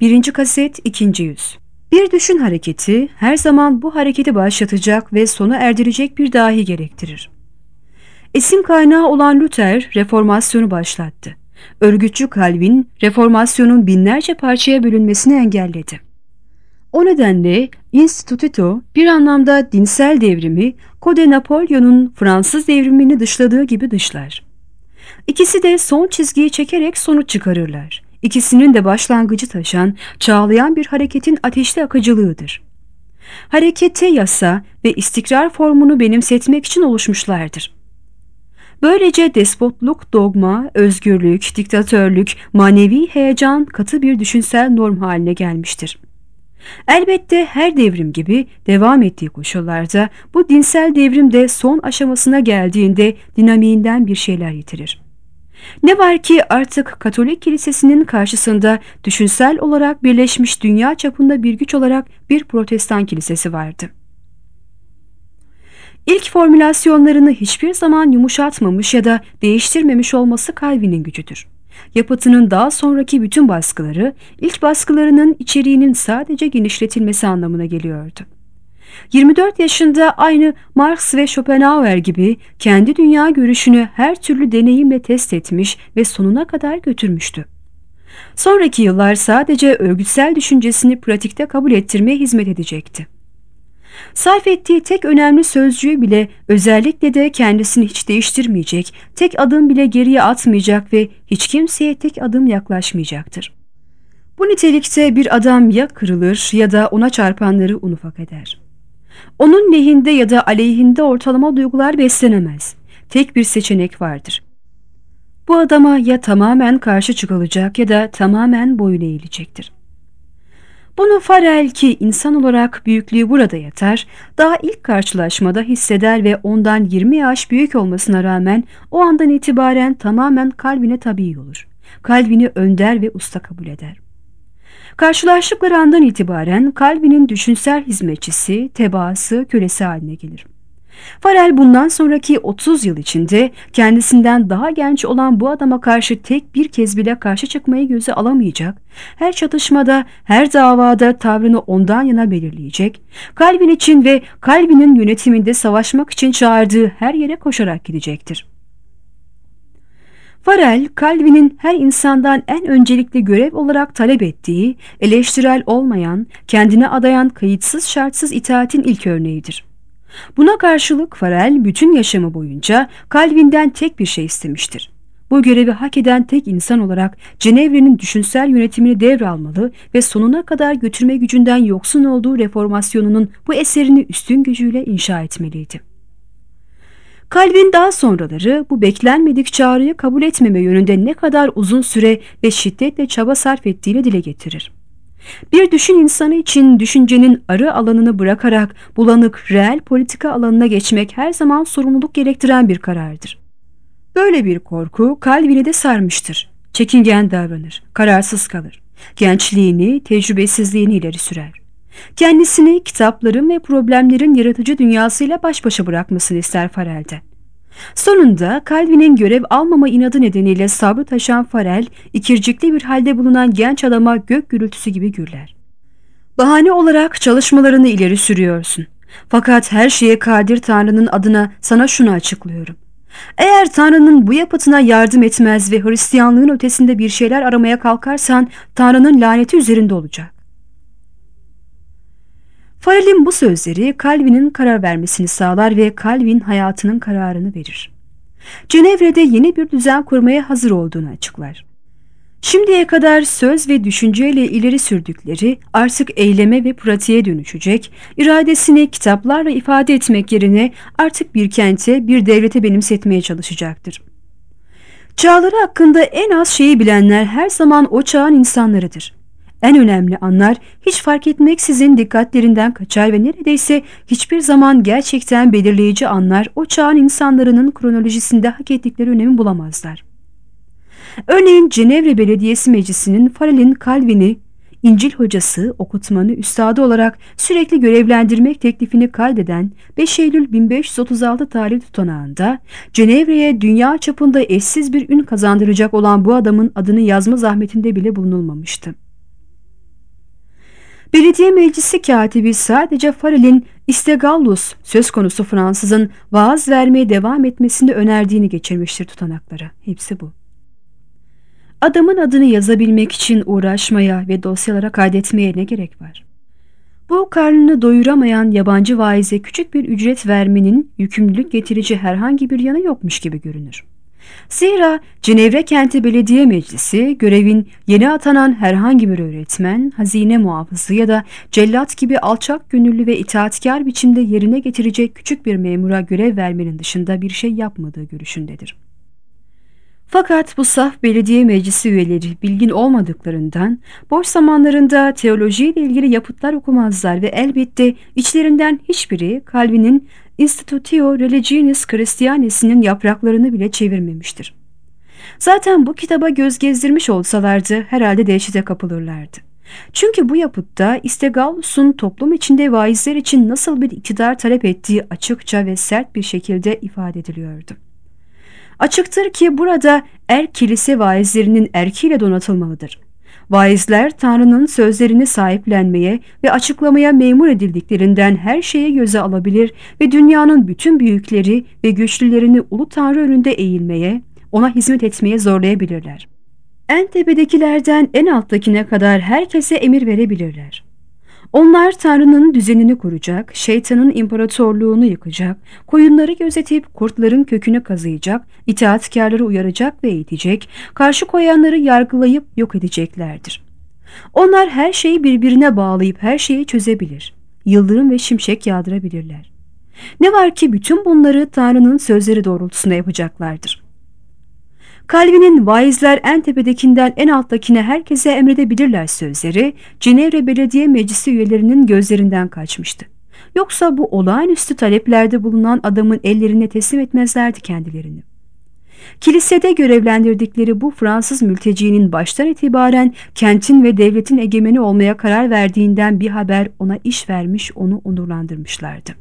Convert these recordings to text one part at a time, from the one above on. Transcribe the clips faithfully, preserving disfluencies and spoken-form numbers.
Birinci kaset, ikinci yüz. Bir düşün hareketi her zaman bu hareketi başlatacak ve sona erdirecek bir dahi gerektirir. Esin kaynağı olan Luther reformasyonu başlattı. Örgütçü Calvin reformasyonun binlerce parçaya bölünmesini engelledi. O nedenle Instituto bir anlamda dinsel devrimi Code Napoleon'un Fransız devrimini dışladığı gibi dışlar. İkisi de son çizgiyi çekerek sonuç çıkarırlar. İkisinin de başlangıcı taşan, çağlayan bir hareketin ateşli akıcılığıdır. Harekete yasa ve istikrar formunu benimsetmek için oluşmuşlardır. Böylece despotluk, dogma, özgürlük, diktatörlük, manevi heyecan katı bir düşünsel norm haline gelmiştir. Elbette her devrim gibi devam ettiği koşullarda bu dinsel devrim de son aşamasına geldiğinde dinamiğinden bir şeyler yitirir. Ne var ki artık Katolik Kilisesi'nin karşısında düşünsel olarak birleşmiş dünya çapında bir güç olarak bir Protestan Kilisesi vardı. İlk formülasyonlarını hiçbir zaman yumuşatmamış ya da değiştirmemiş olması Calvin'in gücüdür. Yapıtının daha sonraki bütün baskıları, ilk baskılarının içeriğinin sadece genişletilmesi anlamına geliyordu. yirmi dört yaşında aynı Marx ve Schopenhauer gibi kendi dünya görüşünü her türlü deneyimle test etmiş ve sonuna kadar götürmüştü. Sonraki yıllar sadece örgütsel düşüncesini pratikte kabul ettirmeye hizmet edecekti. Sarf ettiği tek önemli sözcüğü bile, özellikle de kendisini hiç değiştirmeyecek, tek adım bile geriye atmayacak ve hiç kimseye tek adım yaklaşmayacaktır. Bu nitelikte bir adam ya kırılır ya da ona çarpanları un ufak eder. Onun lehinde ya da aleyhinde ortalama duygular beslenemez. Tek bir seçenek vardır. Bu adama ya tamamen karşı çıkılacak ya da tamamen boyun eğilecektir. Bunu Farel, ki insan olarak büyüklüğü burada yatar, daha ilk karşılaşmada hisseder ve ondan yirmi yaş büyük olmasına rağmen o andan itibaren tamamen Calvin'e tabi olur. Calvin'i önder ve usta kabul eder. Karşılaştıkları andan itibaren Calvin'in düşünsel hizmetçisi, tebaası, kölesi haline gelir. Farel bundan sonraki otuz yıl içinde kendisinden daha genç olan bu adama karşı tek bir kez bile karşı çıkmayı göze alamayacak, her çatışmada, her davada tavrını ondan yana belirleyecek, Calvin için ve Calvin'in yönetiminde savaşmak için çağırdığı her yere koşarak gidecektir. Farel, Calvin'in her insandan en öncelikli görev olarak talep ettiği, eleştirel olmayan, kendine adayan kayıtsız şartsız itaatin ilk örneğidir. Buna karşılık Farel bütün yaşamı boyunca Calvin'den tek bir şey istemiştir. Bu görevi hak eden tek insan olarak Cenevre'nin düşünsel yönetimini devralmalı ve sonuna kadar götürme gücünden yoksun olduğu reformasyonunun bu eserini üstün gücüyle inşa etmeliydi. Calvin daha sonraları bu beklenmedik çağrıyı kabul etmeme yönünde ne kadar uzun süre ve şiddetle çaba sarf ettiğini dile getirir. Bir düşün insanı için düşüncenin arı alanını bırakarak bulanık, reel politika alanına geçmek her zaman sorumluluk gerektiren bir karardır. Böyle bir korku Calvin'i de sarmıştır. Çekingen davranır, kararsız kalır. Gençliğini, tecrübesizliğini ileri sürer. Kendisini kitapların ve problemlerin yaratıcı dünyasıyla baş başa bırakmasını ister Farel'den. Sonunda Calvin'in görev almama inadı nedeniyle sabrı taşan Farel, ikircikli bir halde bulunan genç adama gök gürültüsü gibi gürler. Bahane olarak çalışmalarını ileri sürüyorsun. Fakat her şeye kadir Tanrı'nın adına sana şunu açıklıyorum. Eğer Tanrı'nın bu yapıtına yardım etmez ve Hristiyanlığın ötesinde bir şeyler aramaya kalkarsan Tanrı'nın laneti üzerinde olacak. Farel'in bu sözleri Calvin'in karar vermesini sağlar ve Calvin hayatının kararını verir. Cenevre'de yeni bir düzen kurmaya hazır olduğunu açıklar. Şimdiye kadar söz ve düşünceyle ileri sürdükleri artık eyleme ve pratiğe dönüşecek, iradesini kitaplarla ifade etmek yerine artık bir kente, bir devlete benimsetmeye çalışacaktır. Çağları hakkında en az şeyi bilenler her zaman o çağın insanlarıdır. En önemli anlar hiç fark etmeksizin dikkatlerinden kaçar ve neredeyse hiçbir zaman gerçekten belirleyici anlar o çağın insanların kronolojisinde hak ettikleri önemi bulamazlar. Örneğin Cenevre Belediyesi Meclisi'nin Farel'in Calvin'i İncil hocası, okutmanı, üstadı olarak sürekli görevlendirmek teklifini kaydeden beş Eylül bin beş yüz otuz altı tarihli tutanağında Cenevre'ye dünya çapında eşsiz bir ün kazandıracak olan bu adamın adını yazma zahmetinde bile bulunulmamıştı. Belediye meclisi katibi sadece Farel'in "İstegallus" söz konusu Fransızın vaaz vermeye devam etmesini önerdiğini geçirmiştir tutanaklara. Hepsi bu. Adamın adını yazabilmek için uğraşmaya ve dosyalara kaydetmeye ne gerek var? Bu karnını doyuramayan yabancı vaize küçük bir ücret vermenin yükümlülük getirici herhangi bir yanı yokmuş gibi görünür. Zira Cenevre Kenti Belediye Meclisi görevin yeni atanan herhangi bir öğretmen, hazine muhafızı ya da cellat gibi alçak gönüllü ve itaatkar biçimde yerine getirecek küçük bir memura görev vermenin dışında bir şey yapmadığı görüşündedir. Fakat bu saf belediye meclisi üyeleri bilgin olmadıklarından boş zamanlarında teolojiyle ilgili yapıtlar okumazlar ve elbette içlerinden hiçbiri Calvin'in Institutio Religionis Christianis'inin yapraklarını bile çevirmemiştir. Zaten bu kitaba göz gezdirmiş olsalardı herhalde dehşete kapılırlardı. Çünkü bu yapıtta İstegallus'un toplum içinde vaizler için nasıl bir iktidar talep ettiği açıkça ve sert bir şekilde ifade ediliyordu. Açıktır ki burada er kilise vaizlerinin erkiyle donatılmalıdır. Vaizler Tanrı'nın sözlerini sahiplenmeye ve açıklamaya memur edildiklerinden her şeyi göze alabilir ve dünyanın bütün büyükleri ve güçlülerini ulu Tanrı önünde eğilmeye, ona hizmet etmeye zorlayabilirler. En tepedekilerden en alttakine kadar herkese emir verebilirler. Onlar Tanrı'nın düzenini kuracak, şeytanın imparatorluğunu yıkacak, koyunları gözetip kurtların kökünü kazıyacak, itaatkarları uyaracak ve eğitecek, karşı koyanları yargılayıp yok edeceklerdir. Onlar her şeyi birbirine bağlayıp her şeyi çözebilir. Yıldırım ve şimşek yağdırabilirler. Ne var ki bütün bunları Tanrı'nın sözleri doğrultusunda yapacaklardır. Calvin'in vaizler en tepedekinden en alttakine herkese emredebilirler sözleri Cenevre Belediye Meclisi üyelerinin gözlerinden kaçmıştı. Yoksa bu olağanüstü taleplerde bulunan adamın ellerine teslim etmezlerdi kendilerini. Kilisede görevlendirdikleri bu Fransız mültecinin baştan itibaren kentin ve devletin egemeni olmaya karar verdiğinden bir haber ona iş vermiş, onu onurlandırmışlardı.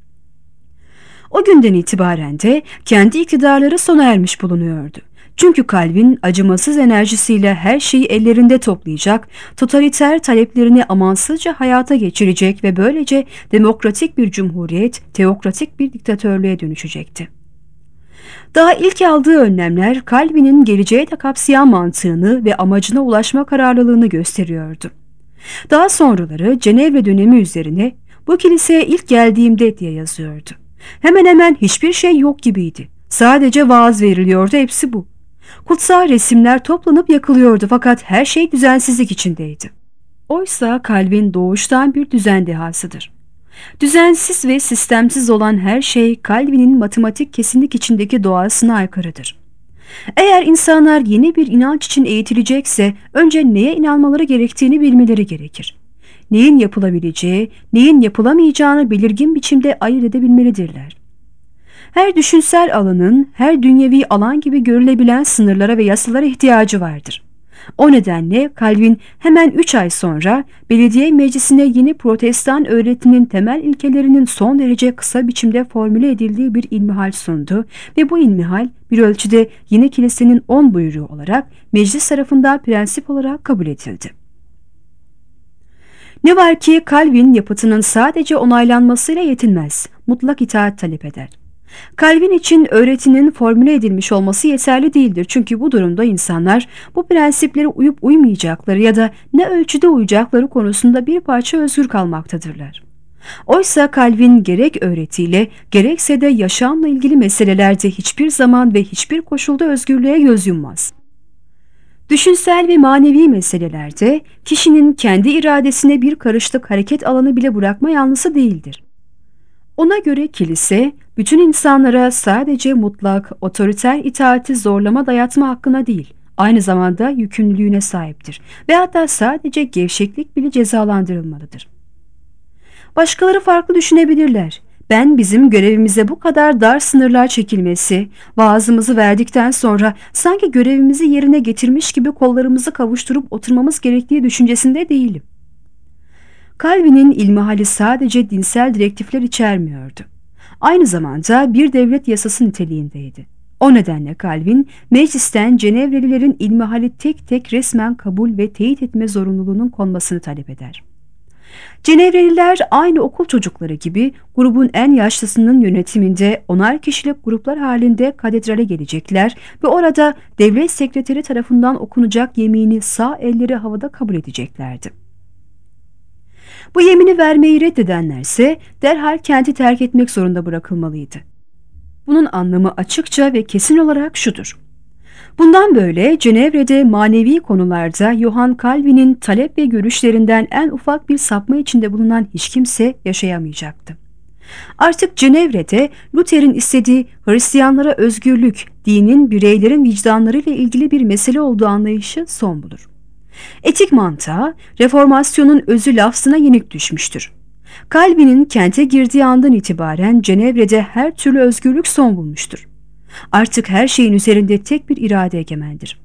O günden itibaren de kendi iktidarları sona ermiş bulunuyordu. Çünkü Calvin acımasız enerjisiyle her şeyi ellerinde toplayacak, totaliter taleplerini amansızca hayata geçirecek ve böylece demokratik bir cumhuriyet, teokratik bir diktatörlüğe dönüşecekti. Daha ilk aldığı önlemler Calvin'in geleceğe de kapsayan mantığını ve amacına ulaşma kararlılığını gösteriyordu. Daha sonraları Cenevre dönemi üzerine "Bu kiliseye ilk geldiğimde" diye yazıyordu. Hemen hemen hiçbir şey yok gibiydi. Sadece vaaz veriliyordu, hepsi bu. Kutsal resimler toplanıp yakılıyordu fakat her şey düzensizlik içindeydi. Oysa Calvin doğuştan bir düzen dehasıdır. Düzensiz ve sistemsiz olan her şey Calvin'in matematik kesinlik içindeki doğasına aykırıdır. Eğer insanlar yeni bir inanç için eğitilecekse önce neye inanmaları gerektiğini bilmeleri gerekir. Neyin yapılabileceği, neyin yapılamayacağını belirgin biçimde ayırt edebilmelidirler. Her düşünsel alanın her dünyevi alan gibi görülebilen sınırlara ve yasalara ihtiyacı vardır. O nedenle Calvin hemen üç ay sonra belediye meclisine yeni protestan öğretinin temel ilkelerinin son derece kısa biçimde formüle edildiği bir ilmihal sundu ve bu ilmihal bir ölçüde yeni kilisenin on buyruğu olarak meclis tarafından prensip olarak kabul edildi. Ne var ki Calvin yapıtının sadece onaylanmasıyla yetinmez, mutlak itaat talep eder. Calvin için öğretinin formüle edilmiş olması yeterli değildir. Çünkü bu durumda insanlar bu prensiplere uyup uymayacakları ya da ne ölçüde uyacakları konusunda bir parça özgür kalmaktadırlar. Oysa Calvin gerek öğretiyle gerekse de yaşamla ilgili meselelerde hiçbir zaman ve hiçbir koşulda özgürlüğe göz yummaz. Düşünsel ve manevi meselelerde kişinin kendi iradesine bir karışlık hareket alanı bile bırakma yanlısı değildir. Ona göre kilise, bütün insanlara sadece mutlak, otoriter itaati zorlama dayatma hakkına değil, aynı zamanda yükümlülüğüne sahiptir ve hatta sadece gevşeklik bile cezalandırılmalıdır. Başkaları farklı düşünebilirler. Ben bizim görevimize bu kadar dar sınırlar çekilmesi, vaazımızı verdikten sonra sanki görevimizi yerine getirmiş gibi kollarımızı kavuşturup oturmamız gerektiği düşüncesinde değilim. Calvin'in ilmihali sadece dinsel direktifler içermiyordu. Aynı zamanda bir devlet yasası niteliğindeydi. O nedenle Calvin, meclisten Cenevrelilerin ilmihali tek tek resmen kabul ve teyit etme zorunluluğunun konmasını talep eder. Cenevreliler aynı okul çocukları gibi grubun en yaşlısının yönetiminde onar kişilik gruplar halinde katedrale gelecekler ve orada devlet sekreteri tarafından okunacak yemini sağ elleri havada kabul edeceklerdi. Bu yemini vermeyi reddedenlerse derhal kenti terk etmek zorunda bırakılmalıydı. Bunun anlamı açıkça ve kesin olarak şudur: bundan böyle Cenevre'de manevi konularda Johann Calvin'in talep ve görüşlerinden en ufak bir sapma içinde bulunan hiç kimse yaşayamayacaktı. Artık Cenevre'de Luther'in istediği Hristiyanlara özgürlük, dinin bireylerin vicdanlarıyla ilgili bir mesele olduğu anlayışı son bulur. Etik mantığa, reformasyonun özü lafzına yenik düşmüştür. Calvin'in kente girdiği andan itibaren Cenevre'de her türlü özgürlük son bulmuştur. Artık her şeyin üzerinde tek bir irade egemendir.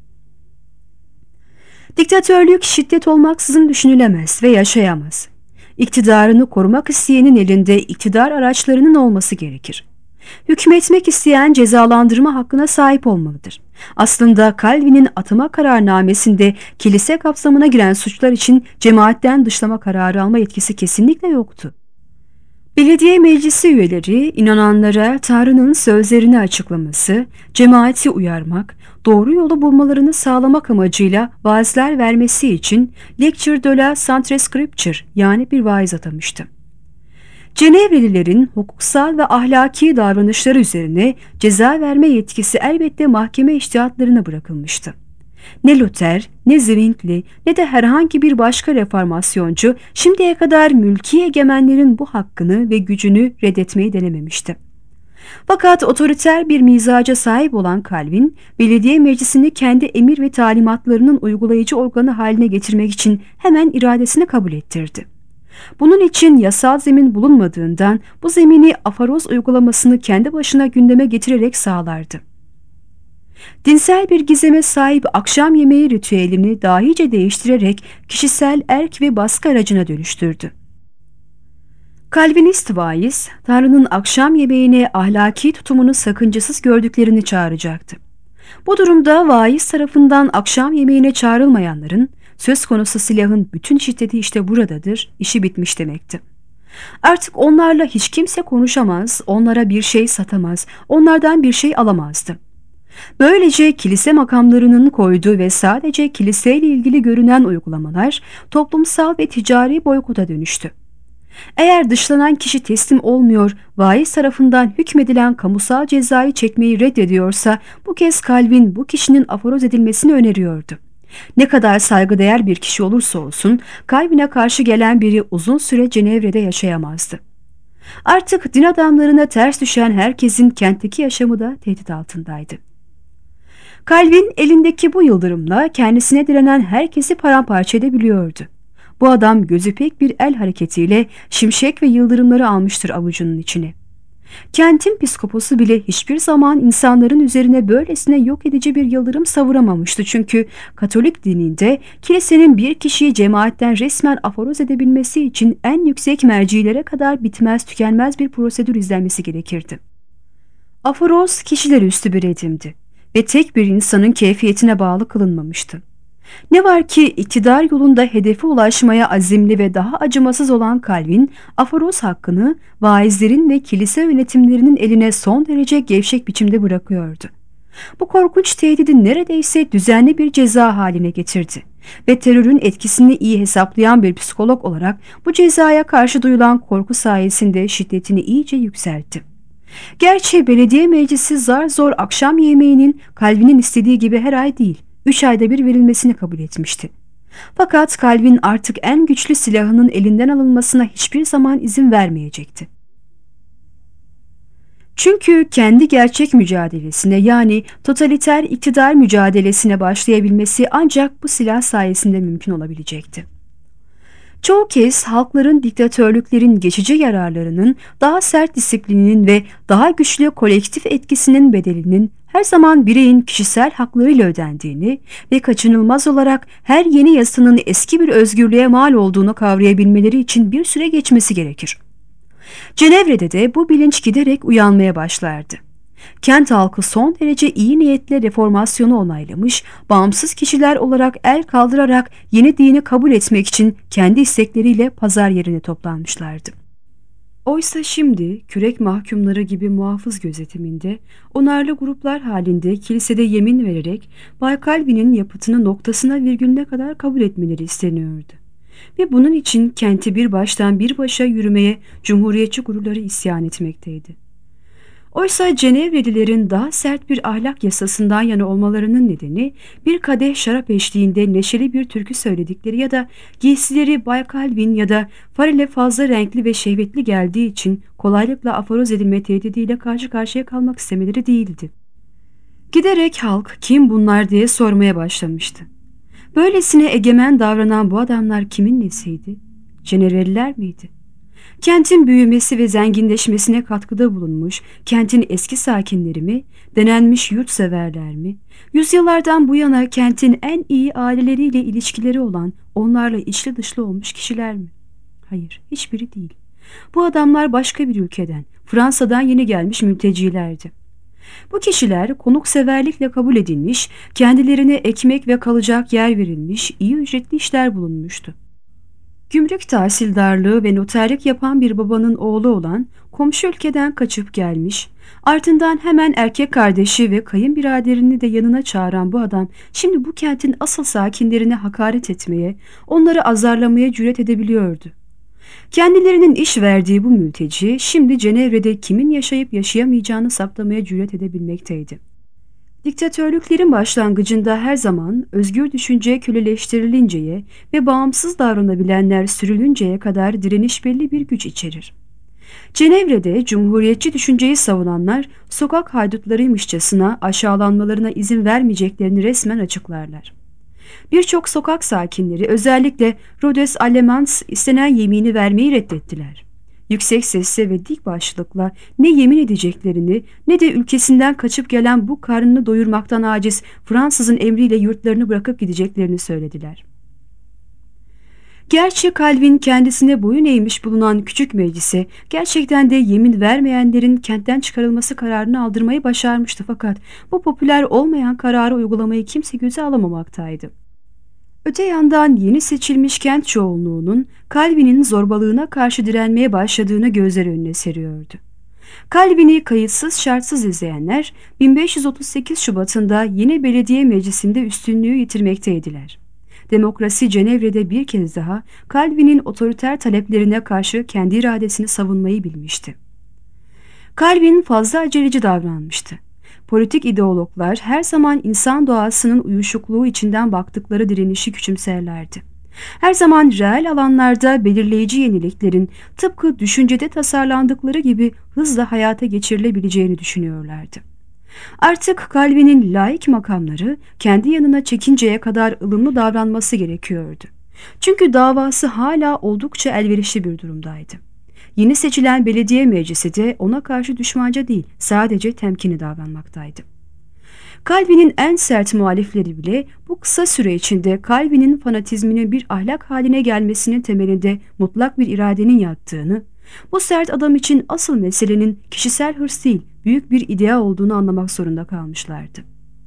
Diktatörlük şiddet olmaksızın düşünülemez ve yaşayamaz. İktidarını korumak isteyenin elinde iktidar araçlarının olması gerekir. Hükmetmek isteyen cezalandırma hakkına sahip olmalıdır. Aslında Calvin'in atama kararnamesinde kilise kapsamına giren suçlar için cemaatten dışlama kararı alma yetkisi kesinlikle yoktu. Belediye meclisi üyeleri inananlara Tanrı'nın sözlerini açıklaması, cemaati uyarmak, doğru yolu bulmalarını sağlamak amacıyla vaazler vermesi için Lecture de la Sainte Scripture yani bir vaiz atamıştı. Cenevrelilerin hukuksal ve ahlaki davranışları üzerine ceza verme yetkisi elbette mahkeme içtihatlarına bırakılmıştı. Ne Luther, ne Zwingli, ne de herhangi bir başka reformasyoncu şimdiye kadar mülki egemenlerin bu hakkını ve gücünü reddetmeyi denememişti. Fakat otoriter bir mizaca sahip olan Calvin, belediye meclisini kendi emir ve talimatlarının uygulayıcı organı haline getirmek için hemen iradesini kabul ettirdi. Bunun için yasal zemin bulunmadığından bu zemini afaroz uygulamasını kendi başına gündeme getirerek sağlardı. Dinsel bir gizeme sahip akşam yemeği ritüelini dahice değiştirerek kişisel erk ve baskı aracına dönüştürdü. Calvinist vaiz, Tanrı'nın akşam yemeğine ahlaki tutumunu sakıncasız gördüklerini çağıracaktı. Bu durumda vaiz tarafından akşam yemeğine çağrılmayanların, söz konusu silahın bütün şiddeti işte buradadır, işi bitmiş demekti. Artık onlarla hiç kimse konuşamaz, onlara bir şey satamaz, onlardan bir şey alamazdı. Böylece kilise makamlarının koyduğu ve sadece kiliseyle ilgili görünen uygulamalar toplumsal ve ticari boykota dönüştü. Eğer dışlanan kişi teslim olmuyor, vaiz tarafından hükmedilen kamusal cezayı çekmeyi reddediyorsa bu kez Calvin bu kişinin aforoz edilmesini öneriyordu. Ne kadar saygıdeğer bir kişi olursa olsun Calvin'e karşı gelen biri uzun süre Cenevre'de yaşayamazdı. Artık din adamlarına ters düşen herkesin kentteki yaşamı da tehdit altındaydı. Calvin elindeki bu yıldırımla kendisine direnen herkesi paramparça edebiliyordu. Bu adam gözü pek bir el hareketiyle şimşek ve yıldırımları almıştır avucunun içine. Kentin piskoposu bile hiçbir zaman insanların üzerine böylesine yok edici bir yıldırım savuramamıştı. Çünkü Katolik dininde kilisenin bir kişiyi cemaatten resmen aforoz edebilmesi için en yüksek mercilere kadar bitmez tükenmez bir prosedür izlenmesi gerekirdi. Aforoz kişiler üstü bir edimdi ve tek bir insanın keyfiyetine bağlı kılınmamıştı. Ne var ki iktidar yolunda hedefe ulaşmaya azimli ve daha acımasız olan Calvin, aforoz hakkını vaizlerin ve kilise yönetimlerinin eline son derece gevşek biçimde bırakıyordu. Bu korkunç tehdidi neredeyse düzenli bir ceza haline getirdi ve terörün etkisini iyi hesaplayan bir psikolog olarak bu cezaya karşı duyulan korku sayesinde şiddetini iyice yükseltti. Gerçi belediye meclisi zar zor akşam yemeğinin Calvin'in istediği gibi her ay değil, üç ayda bir verilmesini kabul etmişti. Fakat Calvin artık en güçlü silahının elinden alınmasına hiçbir zaman izin vermeyecekti. Çünkü kendi gerçek mücadelesine yani totaliter iktidar mücadelesine başlayabilmesi ancak bu silah sayesinde mümkün olabilecekti. Çoğu kez halkların diktatörlüklerin geçici yararlarının, daha sert disiplininin ve daha güçlü kolektif etkisinin bedelinin her zaman bireyin kişisel haklarıyla ödendiğini ve kaçınılmaz olarak her yeni yasanın eski bir özgürlüğe mal olduğunu kavrayabilmeleri için bir süre geçmesi gerekir. Cenevre'de de bu bilinç giderek uyanmaya başlardı. Kent halkı son derece iyi niyetle reformasyonu onaylamış, bağımsız kişiler olarak el kaldırarak yeni dini kabul etmek için kendi istekleriyle pazar yerine toplanmışlardı. Oysa şimdi kürek mahkumları gibi muhafız gözetiminde, onarlı gruplar halinde kilisede yemin vererek Bay Calvin'in yapıtını noktasına virgülüne kadar kabul etmeleri isteniyordu. Ve bunun için kenti bir baştan bir başa yürümeye cumhuriyetçi guruları isyan etmekteydi. Oysa Cenevrelilerin daha sert bir ahlak yasasından yana olmalarının nedeni bir kadeh şarap eşliğinde neşeli bir türkü söyledikleri ya da giysileri Bay Calvin ya da Farel'e fazla renkli ve şehvetli geldiği için kolaylıkla aforoz edilme tehdidiyle karşı karşıya kalmak istemeleri değildi. Giderek halk kim bunlar diye sormaya başlamıştı. Böylesine egemen davranan bu adamlar kimin nesiydi? Cenevreliler miydi? Kentin büyümesi ve zenginleşmesine katkıda bulunmuş, kentin eski sakinleri mi, denenmiş yurtseverler mi, yüzyıllardan bu yana kentin en iyi aileleriyle ilişkileri olan, onlarla içli dışlı olmuş kişiler mi? Hayır, hiçbiri değil. Bu adamlar başka bir ülkeden, Fransa'dan yeni gelmiş mültecilerdi. Bu kişiler konukseverlikle kabul edilmiş, kendilerine ekmek ve kalacak yer verilmiş, iyi ücretli işler bulunmuştu. Gümrük tahsildarlığı ve noterlik yapan bir babanın oğlu olan, komşu ülkeden kaçıp gelmiş, ardından hemen erkek kardeşi ve kayınbiraderini de yanına çağıran bu adam, şimdi bu kentin asıl sakinlerine hakaret etmeye, onları azarlamaya cüret edebiliyordu. Kendilerinin iş verdiği bu mülteci, şimdi Cenevre'de kimin yaşayıp yaşayamayacağını saptamaya cüret edebilmekteydi. Diktatörlüklerin başlangıcında her zaman özgür düşünce köleleştirilinceye ve bağımsız davranabilenler sürülünceye kadar direniş belli bir güç içerir. Cenevre'de cumhuriyetçi düşünceyi savunanlar sokak haydutlarıymışçasına aşağılanmalarına izin vermeyeceklerini resmen açıklarlar. Birçok sokak sakinleri özellikle Rhodes Allemans istenen yemini vermeyi reddettiler. Yüksek sesle ve dik başlıkla ne yemin edeceklerini ne de ülkesinden kaçıp gelen bu karnını doyurmaktan aciz Fransızın emriyle yurtlarını bırakıp gideceklerini söylediler. Gerçi Calvin kendisine boyun eğmiş bulunan küçük meclise gerçekten de yemin vermeyenlerin kentten çıkarılması kararını aldırmayı başarmıştı, fakat bu popüler olmayan kararı uygulamayı kimse göze alamamaktaydı. Öte yandan yeni seçilmiş kent çoğunluğunun Calvin'in zorbalığına karşı direnmeye başladığını gözler önüne seriyordu. Calvin'i kayıtsız şartsız izleyenler bin beş yüz otuz sekiz Şubat'ında yeni belediye meclisinde üstünlüğü yitirmekteydiler. Demokrasi Cenevre'de bir kez daha Calvin'in otoriter taleplerine karşı kendi iradesini savunmayı bilmişti. Calvin fazla aceleci davranmıştı. Politik ideologlar her zaman insan doğasının uyuşukluğu içinden baktıkları direnişi küçümserlerdi. Her zaman reel alanlarda belirleyici yeniliklerin tıpkı düşüncede tasarlandıkları gibi hızla hayata geçirilebileceğini düşünüyorlardı. Artık Calvin'in laik makamları kendi yanına çekinceye kadar ılımlı davranması gerekiyordu. Çünkü davası hala oldukça elverişli bir durumdaydı. Yeni seçilen belediye meclisi de ona karşı düşmanca değil, sadece temkinli davranmaktaydı. Calvin'in en sert muhalifleri bile bu kısa süre içinde Calvin'in fanatizminin bir ahlak haline gelmesinin temelinde mutlak bir iradenin yattığını, bu sert adam için asıl meselenin kişisel hırs değil, büyük bir idea olduğunu anlamak zorunda kalmışlardı.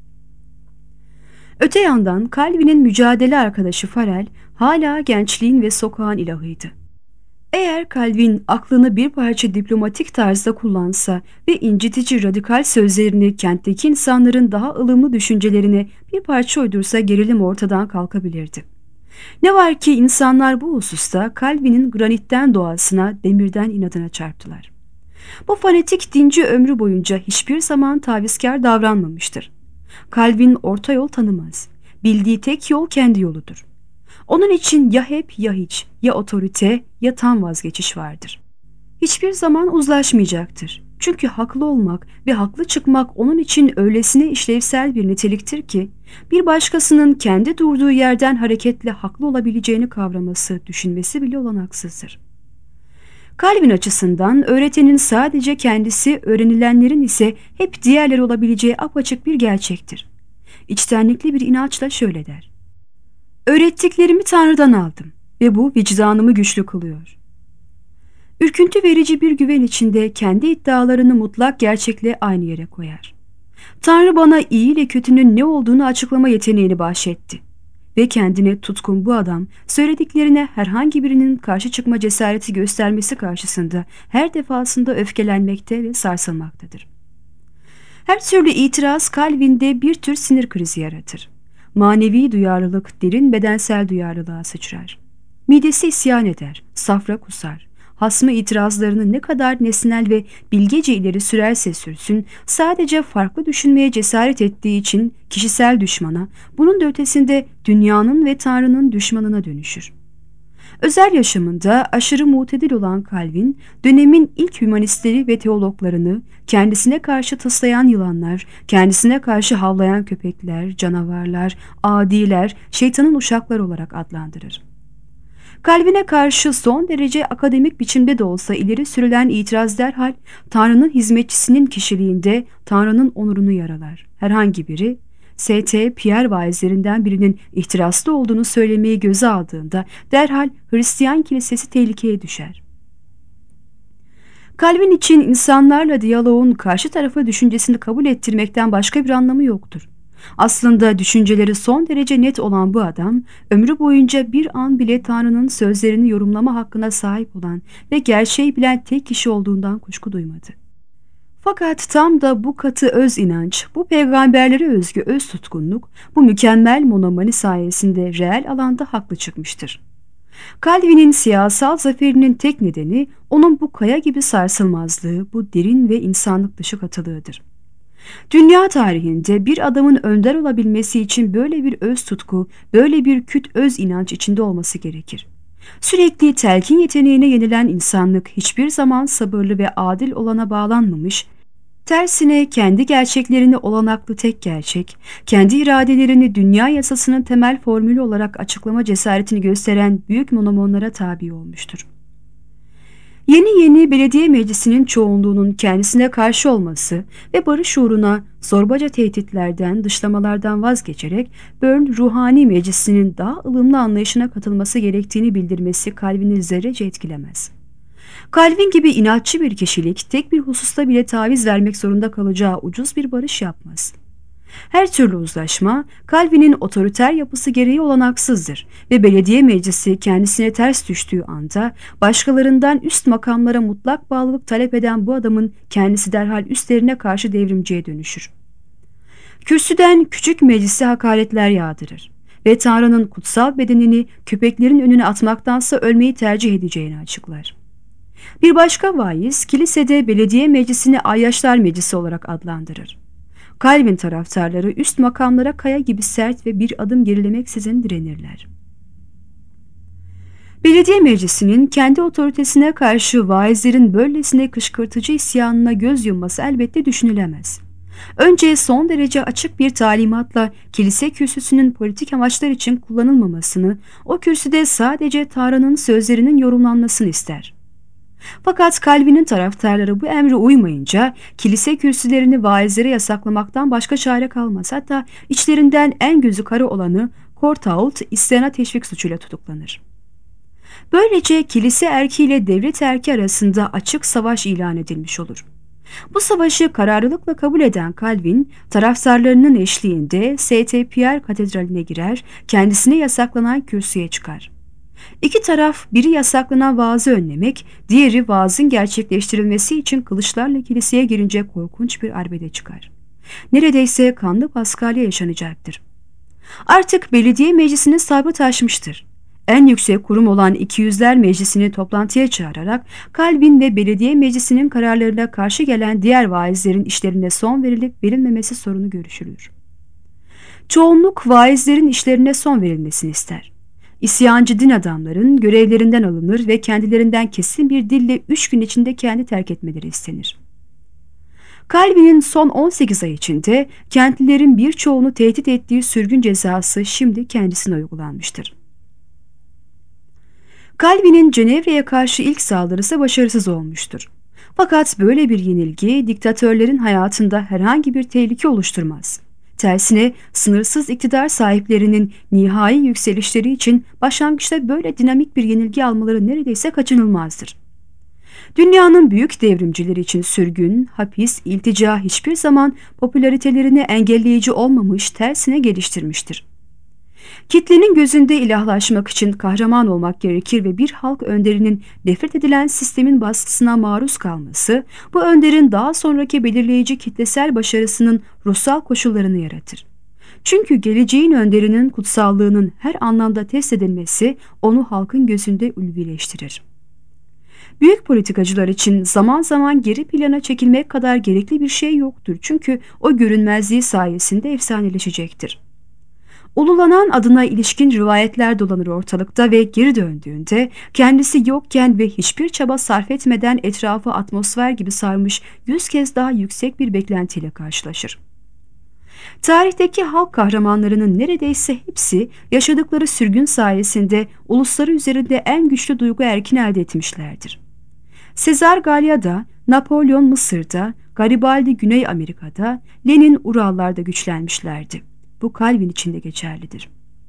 Öte yandan Calvin'in mücadele arkadaşı Farel hala gençliğin ve sokağın ilahıydı. Eğer Calvin aklını bir parça diplomatik tarzda kullansa ve incitici radikal sözlerini kentteki insanların daha ılımlı düşüncelerine bir parça uydursa gerilim ortadan kalkabilirdi. Ne var ki insanlar bu hususta Calvin'in granitten doğasına, demirden inadına çarptılar. Bu fanatik dinci ömrü boyunca hiçbir zaman tavizkar davranmamıştır. Calvin orta yol tanımaz. Bildiği tek yol kendi yoludur. Onun için ya hep ya hiç, ya otorite ya tam vazgeçiş vardır. Hiçbir zaman uzlaşmayacaktır. Çünkü haklı olmak ve haklı çıkmak onun için öylesine işlevsel bir niteliktir ki, bir başkasının kendi durduğu yerden hareketle haklı olabileceğini kavraması, düşünmesi bile olanaksızdır. Calvin açısından öğretenin sadece kendisi, öğrenilenlerin ise hep diğerleri olabileceği apaçık bir gerçektir. İçtenlikli bir inançla şöyle der: "Öğrettiklerimi Tanrı'dan aldım ve bu vicdanımı güçlü kılıyor." Ürküntü verici bir güven içinde kendi iddialarını mutlak gerçekle aynı yere koyar. Tanrı bana iyi ile kötünün ne olduğunu açıklama yeteneğini bahşetti. Ve kendine tutkun bu adam, söylediklerine herhangi birinin karşı çıkma cesareti göstermesi karşısında her defasında öfkelenmekte ve sarsılmaktadır. Her türlü itiraz Calvin'de bir tür sinir krizi yaratır. Manevi duyarlılık derin bedensel duyarlılığa sıçrar. Midesi isyan eder, safra kusar. Hasmı itirazlarını ne kadar nesnel ve bilgece ileri sürerse sürsün, sadece farklı düşünmeye cesaret ettiği için kişisel düşmana, bunun da ötesinde dünyanın ve Tanrı'nın düşmanına dönüşür. Özel yaşamında aşırı mutedil olan Calvin, dönemin ilk hümanistleri ve teologlarını kendisine karşı tıslayan yılanlar, kendisine karşı havlayan köpekler, canavarlar, adiler, şeytanın uşakları olarak adlandırır. Calvin'e karşı son derece akademik biçimde de olsa ileri sürülen itiraz derhal Tanrı'nın hizmetçisinin kişiliğinde Tanrı'nın onurunu yaralar. Herhangi biri S T Pierre vaizlerinden birinin ihtiraslı olduğunu söylemeyi göze aldığında derhal Hristiyan kilisesi tehlikeye düşer. Calvin için insanlarla diyaloğun karşı tarafa düşüncesini kabul ettirmekten başka bir anlamı yoktur. Aslında düşünceleri son derece net olan bu adam, ömrü boyunca bir an bile Tanrı'nın sözlerini yorumlama hakkına sahip olan ve gerçeği bilen tek kişi olduğundan kuşku duymadı. Fakat tam da bu katı öz inanç, bu peygamberlere özgü öz tutkunluk, bu mükemmel monomani sayesinde reel alanda haklı çıkmıştır. Calvin'in siyasal zaferinin tek nedeni onun bu kaya gibi sarsılmazlığı, bu derin ve insanlık dışı katılığıdır. Dünya tarihinde bir adamın önder olabilmesi için böyle bir öz tutku, böyle bir küt öz inanç içinde olması gerekir. Sürekli telkin yeteneğine yenilen insanlık hiçbir zaman sabırlı ve adil olana bağlanmamış, tersine kendi gerçeklerini olanaklı tek gerçek, kendi iradelerini dünya yasasının temel formülü olarak açıklama cesaretini gösteren büyük monomonlara tabi olmuştur. Yeni yeni belediye meclisinin çoğunluğunun kendisine karşı olması ve barış uğruna zorbaca tehditlerden, dışlamalardan vazgeçerek Bern ruhani meclisinin daha ılımlı anlayışına katılması gerektiğini bildirmesi Calvin'i zerrece etkilemez. Calvin gibi inatçı bir kişilik tek bir hususta bile taviz vermek zorunda kalacağı ucuz bir barış yapmaz. Her türlü uzlaşma, Calvin'in otoriter yapısı gereği olanaksızdır ve belediye meclisi kendisine ters düştüğü anda başkalarından üst makamlara mutlak bağlılık talep eden bu adamın kendisi derhal üstlerine karşı devrimciye dönüşür. Kürsüden küçük meclise hakaretler yağdırır ve Tanrı'nın kutsal bedenini köpeklerin önüne atmaktansa ölmeyi tercih edeceğini açıklar. Bir başka vaiz, kilisede belediye meclisini ayyaşlar meclisi olarak adlandırır. Calvin taraftarları üst makamlara kaya gibi sert ve bir adım gerilemeksizin direnirler. Belediye meclisinin kendi otoritesine karşı vaizlerin böylesine kışkırtıcı isyanına göz yumması elbette düşünülemez. Önce son derece açık bir talimatla kilise kürsüsünün politik amaçlar için kullanılmamasını, o kürsüde sadece Tanrı'nın sözlerinin yorumlanmasını ister. Fakat Calvin'in taraftarları bu emre uymayınca kilise kürsülerini vaizlere yasaklamaktan başka çare kalmaz. Hatta içlerinden en gözü kara olanı Courtauld isyana teşvik suçuyla tutuklanır. Böylece kilise erkiyle devlet erki arasında açık savaş ilan edilmiş olur. Bu savaşı kararlılıkla kabul eden Calvin, taraftarlarının eşliğinde S T Pierre Katedrali'ne girer, kendisine yasaklanan kürsüye çıkar. İki taraf biri yasaklanan vaazı önlemek, diğeri vaazın gerçekleştirilmesi için kılıçlarla kiliseye girince korkunç bir arbede çıkar. Neredeyse kanlı Paskalya yaşanacaktır. Artık belediye meclisinin sabrı taşmıştır. En yüksek kurum olan iki yüzler Meclisi'ni toplantıya çağırarak Calvin ve belediye meclisinin kararlarına karşı gelen diğer vaizlerin işlerine son verilip verilmemesi sorunu görüşülür. Çoğunluk vaizlerin işlerine son verilmesini ister. İsyancı din adamların görevlerinden alınır ve kendilerinden kesin bir dille üç gün içinde kendi terk etmeleri istenir. Calvin'in son on sekiz ay içinde kentlilerin birçoğunu tehdit ettiği sürgün cezası şimdi kendisine uygulanmıştır. Calvin'in Cenevre'ye karşı ilk saldırısı başarısız olmuştur. Fakat böyle bir yenilgi diktatörlerin hayatında herhangi bir tehlike oluşturmaz. Tersine sınırsız iktidar sahiplerinin nihai yükselişleri için başlangıçta böyle dinamik bir yenilgi almaları neredeyse kaçınılmazdır. Dünyanın büyük devrimcileri için sürgün, hapis, iltica hiçbir zaman popülaritelerini engelleyici olmamış, tersine geliştirmiştir. Kitlenin gözünde ilahlaşmak için kahraman olmak gerekir ve bir halk önderinin nefret edilen sistemin baskısına maruz kalması, bu önderin daha sonraki belirleyici kitlesel başarısının ruhsal koşullarını yaratır. Çünkü geleceğin önderinin kutsallığının her anlamda test edilmesi onu halkın gözünde ulvileştirir. Büyük politikacılar için zaman zaman geri plana çekilmek kadar gerekli bir şey yoktur. Çünkü o görünmezliği sayesinde efsaneleşecektir. Ululanan adına ilişkin rivayetler dolanır ortalıkta ve geri döndüğünde kendisi yokken ve hiçbir çaba sarf etmeden etrafı atmosfer gibi sarmış yüz kez daha yüksek bir beklentiyle karşılaşır. Tarihteki halk kahramanlarının neredeyse hepsi yaşadıkları sürgün sayesinde ulusları üzerinde en güçlü duygu erkini elde etmişlerdir. Sezar Galya'da, Napolyon Mısır'da, Garibaldi Güney Amerika'da, Lenin Urallar'da güçlenmişlerdi. Bu Calvin için de geçerlidir.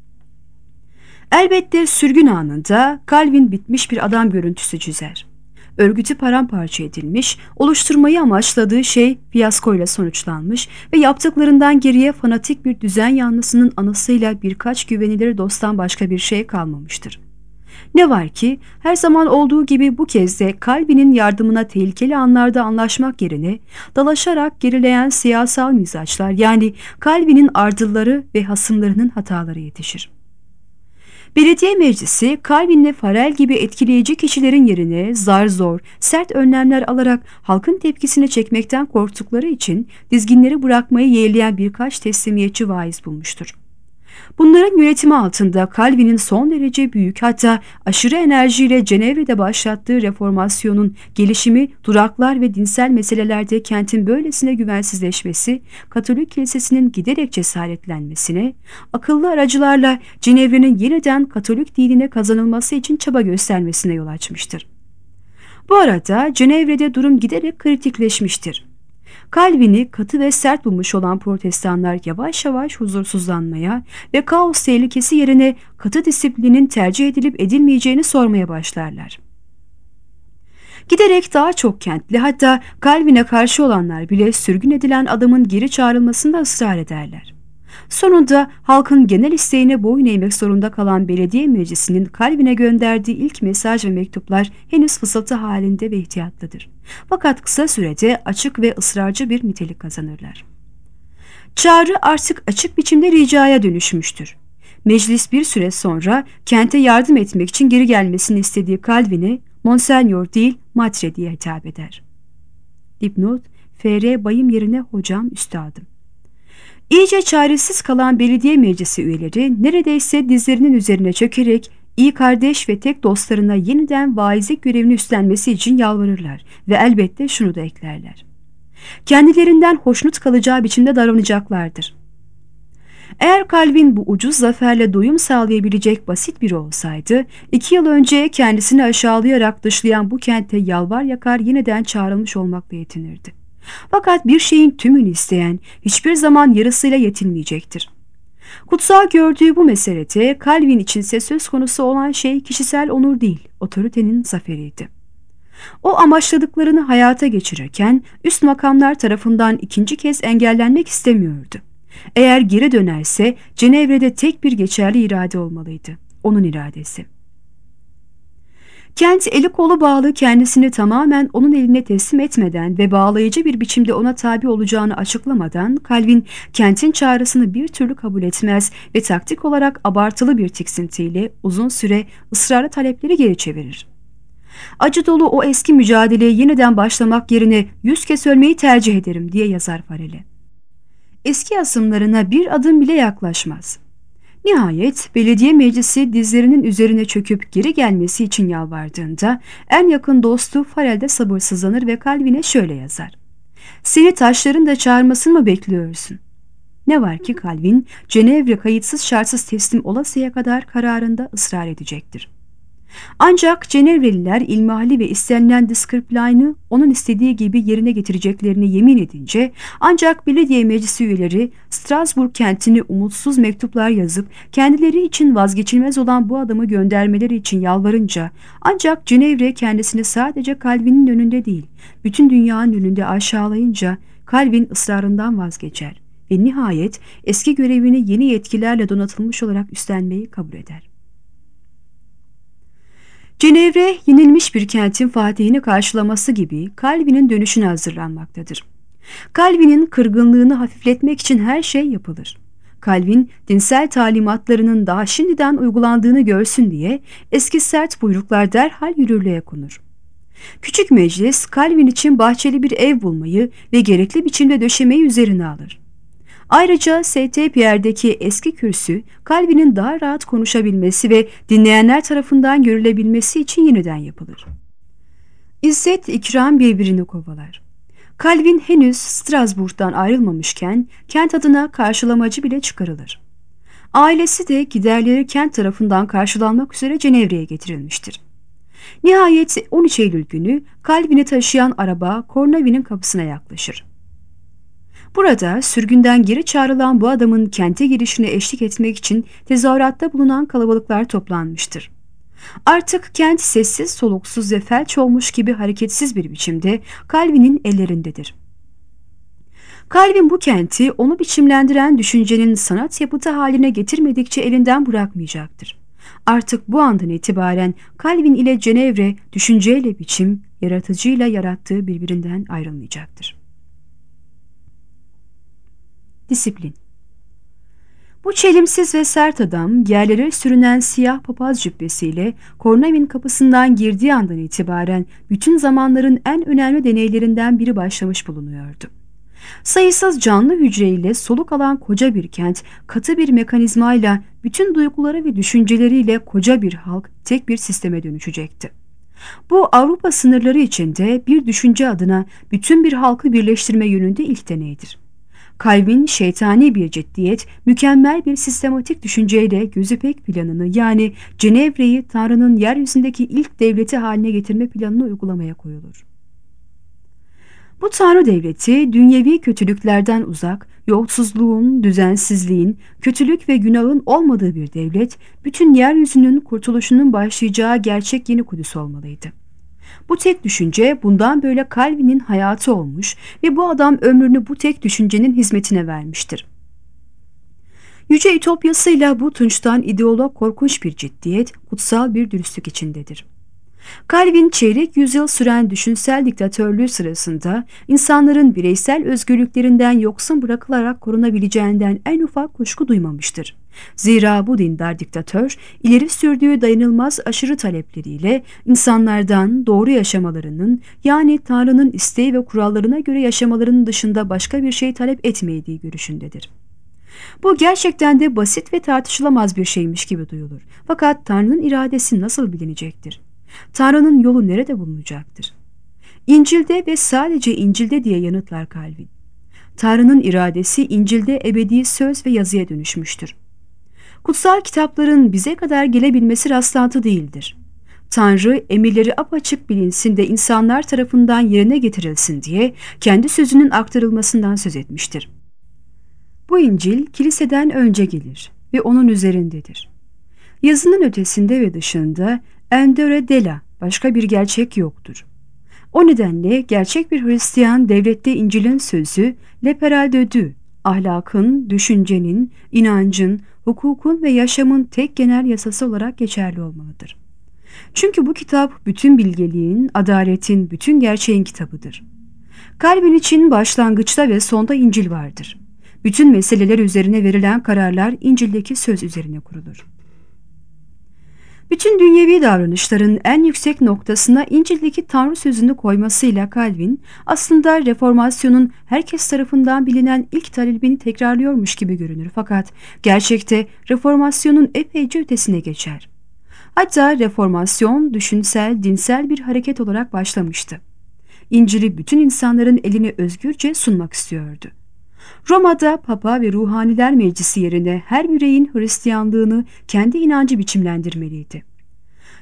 Elbette sürgün anında Calvin bitmiş bir adam görüntüsü çizer. Örgütü paramparça edilmiş, oluşturmayı amaçladığı şey fiyaskoyla sonuçlanmış ve yaptıklarından geriye fanatik bir düzen yanlısının anısıyla birkaç güvenilir dosttan başka bir şey kalmamıştır. Ne var ki her zaman olduğu gibi bu kez de Calvin'in yardımına tehlikeli anlarda anlaşmak yerine dalaşarak gerileyen siyasal mizaçlar, yani Calvin'in ardılları ve hasımlarının hataları yetişir. Belediye meclisi Calvin'le Farel gibi etkileyici kişilerin yerine zar zor, sert önlemler alarak halkın tepkisini çekmekten korktukları için dizginleri bırakmayı yeğleyen birkaç teslimiyetçi vaiz bulmuştur. Bunların yönetimi altında Calvin'in son derece büyük, hatta aşırı enerjiyle Cenevre'de başlattığı reformasyonun gelişimi, duraklar ve dinsel meselelerde kentin böylesine güvensizleşmesi, Katolik kilisesinin giderek cesaretlenmesine, akıllı aracılarla Cenevre'nin yeniden Katolik dinine kazanılması için çaba göstermesine yol açmıştır. Bu arada Cenevre'de durum giderek kritikleşmiştir. Calvin'i katı ve sert bulmuş olan protestanlar yavaş yavaş huzursuzlanmaya ve kaos tehlikesi yerine katı disiplinin tercih edilip edilmeyeceğini sormaya başlarlar. Giderek daha çok kentli, hatta Calvin'e karşı olanlar bile sürgün edilen adamın geri çağrılmasında ısrar ederler. Sonunda halkın genel isteğine boyun eğmek zorunda kalan belediye meclisinin Calvin'e gönderdiği ilk mesaj ve mektuplar henüz fısıltı halinde ve ihtiyatlıdır. Fakat kısa sürede açık ve ısrarcı bir nitelik kazanırlar. Çağrı artık açık biçimde ricaya dönüşmüştür. Meclis bir süre sonra kente yardım etmek için geri gelmesini istediği Calvin'e Monsenyor değil Matre diye hitap eder. Dipnot: F R bayım yerine hocam, üstadım. İyice çaresiz kalan belediye meclisi üyeleri neredeyse dizlerinin üzerine çökerek iyi kardeş ve tek dostlarına yeniden vaizlik görevini üstlenmesi için yalvarırlar ve elbette şunu da eklerler: kendilerinden hoşnut kalacağı biçimde davranacaklardır. Eğer Calvin bu ucuz zaferle doyum sağlayabilecek basit biri olsaydı, iki yıl önce kendisini aşağılayarak dışlayan bu kente yalvar yakar yeniden çağrılmış olmakla yetinirdi. Fakat bir şeyin tümünü isteyen hiçbir zaman yarısıyla yetinmeyecektir. Kutsal gördüğü bu meselede Calvin içinse söz konusu olan şey kişisel onur değil, otoritenin zaferiydi. O amaçladıklarını hayata geçirirken üst makamlar tarafından ikinci kez engellenmek istemiyordu. Eğer geri dönerse Cenevre'de tek bir geçerli irade olmalıydı, onun iradesi. Kent eli kolu bağlı kendisini tamamen onun eline teslim etmeden ve bağlayıcı bir biçimde ona tabi olacağını açıklamadan Calvin kentin çağrısını bir türlü kabul etmez ve taktik olarak abartılı bir tiksintiyle uzun süre ısrarlı talepleri geri çevirir. Acı dolu o eski mücadeleye yeniden başlamak yerine yüz kez ölmeyi tercih ederim diye yazar Farel'e. Eski asımlarına bir adım bile yaklaşmaz. Nihayet belediye meclisi dizlerinin üzerine çöküp geri gelmesi için yalvardığında en yakın dostu Farel de sabırsızlanır ve Calvin'e şöyle yazar: seni taşların da çağırmasını mı bekliyorsun? Ne var ki Calvin, Cenevre kayıtsız şartsız teslim olasıya kadar kararında ısrar edecektir. Ancak Cenevreliler ilmihali ve istenilen Discipline'ı onun istediği gibi yerine getireceklerini yemin edince, ancak belediye meclisi üyeleri Strasbourg kentine umutsuz mektuplar yazıp kendileri için vazgeçilmez olan bu adamı göndermeleri için yalvarınca, ancak Cenevre kendisini sadece Calvin'in önünde değil, bütün dünyanın önünde aşağılayınca Calvin ısrarından vazgeçer ve nihayet eski görevini yeni yetkilerle donatılmış olarak üstlenmeyi kabul eder. Cenevre, yenilmiş bir kentin fatihini karşılaması gibi Calvin'in dönüşüne hazırlanmaktadır. Calvin'in kırgınlığını hafifletmek için her şey yapılır. Calvin, dinsel talimatlarının daha şimdiden uygulandığını görsün diye eski sert buyruklar derhal yürürlüğe konur. Küçük meclis, Calvin için bahçeli bir ev bulmayı ve gerekli biçimde döşemeyi üzerine alır. Ayrıca Saint-Pierre'deki eski kürsü, Calvin'in daha rahat konuşabilmesi ve dinleyenler tarafından görülebilmesi için yeniden yapılır. İzzet ikram birbirini kovalar. Calvin henüz Strasbourg'dan ayrılmamışken kent adına karşılamacı bile çıkarılır. Ailesi de giderleri kent tarafından karşılanmak üzere Cenevre'ye getirilmiştir. Nihayet on üç Eylül günü Calvin'i taşıyan araba Cornavin'in kapısına yaklaşır. Burada sürgünden geri çağrılan bu adamın kente girişine eşlik etmek için tezahüratta bulunan kalabalıklar toplanmıştır. Artık kent sessiz, soluksuz ve felç olmuş gibi hareketsiz bir biçimde Calvin'in ellerindedir. Calvin bu kenti onu biçimlendiren düşüncenin sanat yapıtı haline getirmedikçe elinden bırakmayacaktır. Artık bu andan itibaren Calvin ile Cenevre düşünceyle biçim, yaratıcıyla yarattığı birbirinden ayrılmayacaktır. Disiplin. Bu çelimsiz ve sert adam yerlere sürünen siyah papaz cübbesiyle Cornavin kapısından girdiği andan itibaren bütün zamanların en önemli deneylerinden biri başlamış bulunuyordu. Sayısız canlı hücreyle soluk alan koca bir kent, katı bir mekanizmayla, bütün duyguları ve düşünceleriyle koca bir halk, tek bir sisteme dönüşecekti. Bu Avrupa sınırları içinde bir düşünce adına bütün bir halkı birleştirme yönünde ilk deneydir. Calvin şeytani bir ciddiyet, mükemmel bir sistematik düşünceyle gözü pek planını, yani Cenevre'yi Tanrı'nın yeryüzündeki ilk devleti haline getirme planını uygulamaya koyulur. Bu Tanrı devleti dünyevi kötülüklerden uzak, yolsuzluğun, düzensizliğin, kötülük ve günahın olmadığı bir devlet, bütün yeryüzünün kurtuluşunun başlayacağı gerçek yeni Kudüs olmalıydı. Bu tek düşünce bundan böyle Calvin'in hayatı olmuş ve bu adam ömrünü bu tek düşüncenin hizmetine vermiştir. Yüce ütopyasıyla bu tunçtan ideolog korkunç bir ciddiyet, kutsal bir dürüstlük içindedir. Calvin çeyrek yüzyıl süren düşünsel diktatörlüğü sırasında insanların bireysel özgürlüklerinden yoksun bırakılarak korunabileceğinden en ufak kuşku duymamıştır. Zira bu dindar diktatör ileri sürdüğü dayanılmaz aşırı talepleriyle insanlardan doğru yaşamalarının, yani Tanrı'nın isteği ve kurallarına göre yaşamalarının dışında başka bir şey talep etmediği görüşündedir. Bu gerçekten de basit ve tartışılamaz bir şeymiş gibi duyulur. Fakat Tanrı'nın iradesi nasıl bilinecektir? Tanrı'nın yolu nerede bulunacaktır? İncil'de ve sadece İncil'de diye yanıtlar Calvin. Tanrı'nın iradesi İncil'de ebedi söz ve yazıya dönüşmüştür. Kutsal kitapların bize kadar gelebilmesi rastlantı değildir. Tanrı emirleri apaçık bilinsin de insanlar tarafından yerine getirilsin diye kendi sözünün aktarılmasından söz etmiştir. Bu İncil kiliseden önce gelir ve onun üzerindedir. Yazının ötesinde ve dışında endere dela, başka bir gerçek yoktur. O nedenle gerçek bir Hristiyan devlette İncil'in sözü le parole de Dieu, ahlakın, düşüncenin, inancın, hukukun ve yaşamın tek genel yasası olarak geçerli olmalıdır. Çünkü bu kitap bütün bilgeliğin, adaletin, bütün gerçeğin kitabıdır. Calvin için başlangıçta ve sonda İncil vardır. Bütün meseleler üzerine verilen kararlar İncil'deki söz üzerine kurulur. Bütün dünyevi davranışların en yüksek noktasına İncil'deki Tanrı sözünü koymasıyla Calvin, aslında reformasyonun herkes tarafından bilinen ilk talebini tekrarlıyormuş gibi görünür. Fakat gerçekte reformasyonun epeyce ötesine geçer. Hatta reformasyon düşünsel, dinsel bir hareket olarak başlamıştı. İncil'i bütün insanların eline özgürce sunmak istiyordu. Roma'da Papa ve Ruhaniler Meclisi yerine her bireyin Hristiyanlığını kendi inancı biçimlendirmeliydi.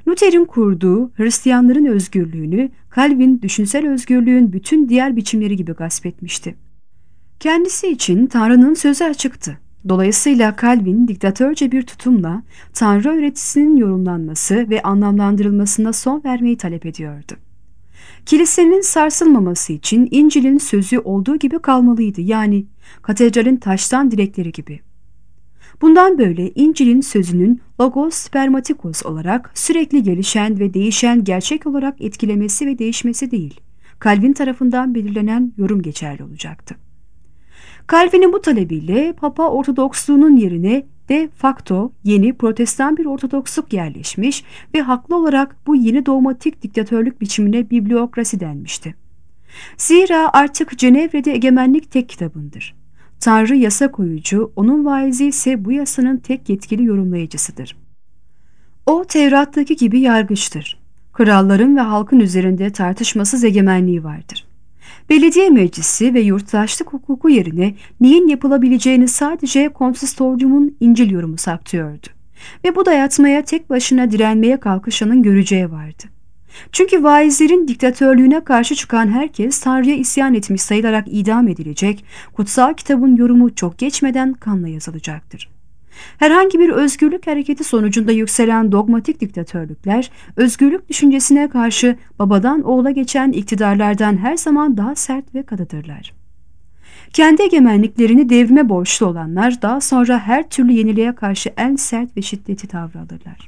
Luther'in kurduğu Hristiyanların özgürlüğünü Calvin düşünsel özgürlüğün bütün diğer biçimleri gibi gasp etmişti. Kendisi için Tanrı'nın sözü açıktı. Dolayısıyla Calvin diktatörce bir tutumla Tanrı öğretisinin yorumlanması ve anlamlandırılmasına son vermeyi talep ediyordu. Kilisenin sarsılmaması için İncil'in sözü olduğu gibi kalmalıydı, yani katedralin taştan direkleri gibi. Bundan böyle İncil'in sözünün logos spermatikos olarak sürekli gelişen ve değişen gerçek olarak etkilemesi ve değişmesi değil, Calvin tarafından belirlenen yorum geçerli olacaktı. Calvin'in bu talebiyle Papa Ortodoksluğunun yerine de facto yeni Protestan bir Ortodoksluk yerleşmiş ve haklı olarak bu yeni dogmatik diktatörlük biçimine bibliokrasi denmişti. Zira artık Cenevre'de egemenlik tek kitabındır. Tanrı yasa koyucu, onun vaizi ise bu yasanın tek yetkili yorumlayıcısıdır. O Tevrat'taki gibi yargıçtır. Kralların ve halkın üzerinde tartışmasız egemenliği vardır. Belediye meclisi ve yurttaşlık hukuku yerine neyin yapılabileceğini sadece konsistoryumun İncil yorumu saptıyordu. Ve bu dayatmaya tek başına direnmeye kalkışanın göreceği vardı. Çünkü vaizlerin diktatörlüğüne karşı çıkan herkes Tanrı'ya isyan etmiş sayılarak idam edilecek, kutsal kitabın yorumu çok geçmeden kanla yazılacaktır. Herhangi bir özgürlük hareketi sonucunda yükselen dogmatik diktatörlükler, özgürlük düşüncesine karşı babadan oğula geçen iktidarlardan her zaman daha sert ve katıdırlar. Kendi egemenliklerini devrime borçlu olanlar daha sonra her türlü yeniliğe karşı en sert ve şiddetli tavrı alırlar.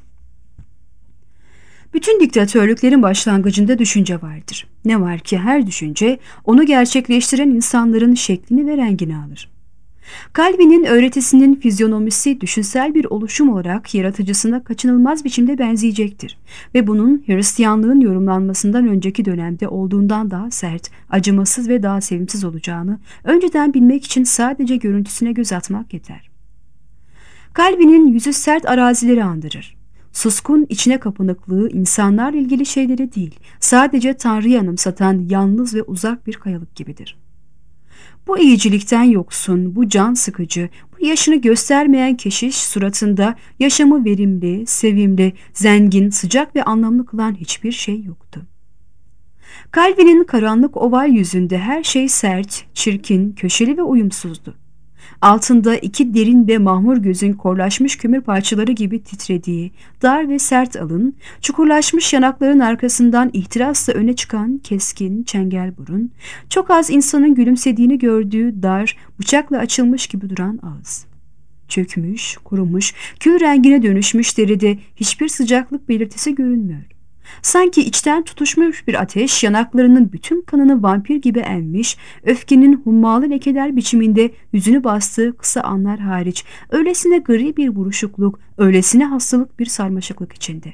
Bütün diktatörlüklerin başlangıcında düşünce vardır. Ne var ki her düşünce onu gerçekleştiren insanların şeklini ve rengini alır. Calvin'in öğretisinin fizyonomisi düşünsel bir oluşum olarak yaratıcısına kaçınılmaz biçimde benzeyecektir ve bunun Hristiyanlığın yorumlanmasından önceki dönemde olduğundan daha sert, acımasız ve daha sevimsiz olacağını önceden bilmek için sadece görüntüsüne göz atmak yeter. Calvin'in yüzü sert arazileri andırır. Suskun içine kapanıklığı insanlarla ilgili şeyleri değil, sadece Tanrı'yı anımsatan yalnız ve uzak bir kayalık gibidir. Bu iyicilikten yoksun, bu can sıkıcı, bu yaşını göstermeyen keşiş suratında yaşamı verimli, sevimli, zengin, sıcak ve anlamlı kılan hiçbir şey yoktu. Calvin'in karanlık oval yüzünde her şey sert, çirkin, köşeli ve uyumsuzdu. Altında iki derin ve mahmur gözün korlaşmış kömür parçaları gibi titrediği, dar ve sert alın, çukurlaşmış yanakların arkasından ihtirasla öne çıkan keskin, çengel burun, çok az insanın gülümsediğini gördüğü dar, bıçakla açılmış gibi duran ağız. Çökmüş, kurumuş, kül rengine dönüşmüş deride hiçbir sıcaklık belirtisi görünmüyor. Sanki içten tutuşmuş bir ateş yanaklarının bütün kanını vampir gibi emmiş, öfkenin hummalı lekeler biçiminde yüzünü bastığı kısa anlar hariç öylesine gri bir buruşukluk, öylesine hastalık bir sarmaşıklık içinde.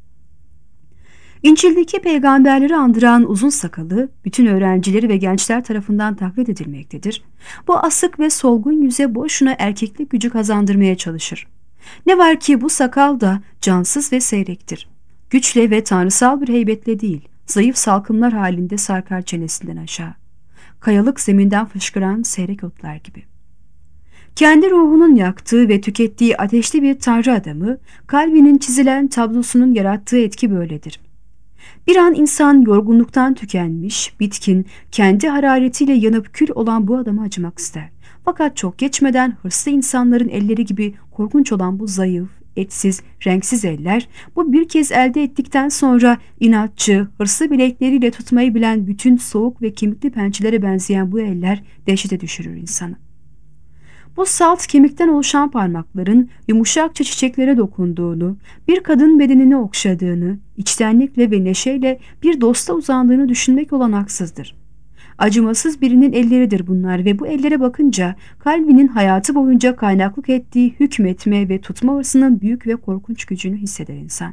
İncil'deki peygamberleri andıran uzun sakalı bütün öğrencileri ve gençler tarafından taklit edilmektedir. Bu asık ve solgun yüze boşuna erkeklik gücü kazandırmaya çalışır. Ne var ki bu sakal da cansız ve seyrektir. Güçle ve tanrısal bir heybetle değil, zayıf salkımlar halinde sarkar çenesinden aşağı. Kayalık zeminden fışkıran seyrek otlar gibi. Kendi ruhunun yaktığı ve tükettiği ateşli bir tanrı adamı, Calvin'in çizilen tablosunun yarattığı etki böyledir. Bir an insan yorgunluktan tükenmiş, bitkin, kendi hararetiyle yanıp kül olan bu adama acımak ister. Fakat çok geçmeden hırslı insanların elleri gibi korkunç olan bu zayıf, etsiz, renksiz eller, bu bir kez elde ettikten sonra inatçı, hırslı bilekleriyle tutmayı bilen bütün soğuk ve kemikli pençelere benzeyen bu eller dehşete düşürür insanı. Bu salt kemikten oluşan parmakların yumuşakça çiçeklere dokunduğunu, bir kadın bedenini okşadığını, içtenlikle ve neşeyle bir dosta uzandığını düşünmek olanaksızdır. Acımasız birinin elleridir bunlar ve bu ellere bakınca Calvin'in hayatı boyunca kaynaklık ettiği hükmetme ve tutma hırsının büyük ve korkunç gücünü hisseder insan.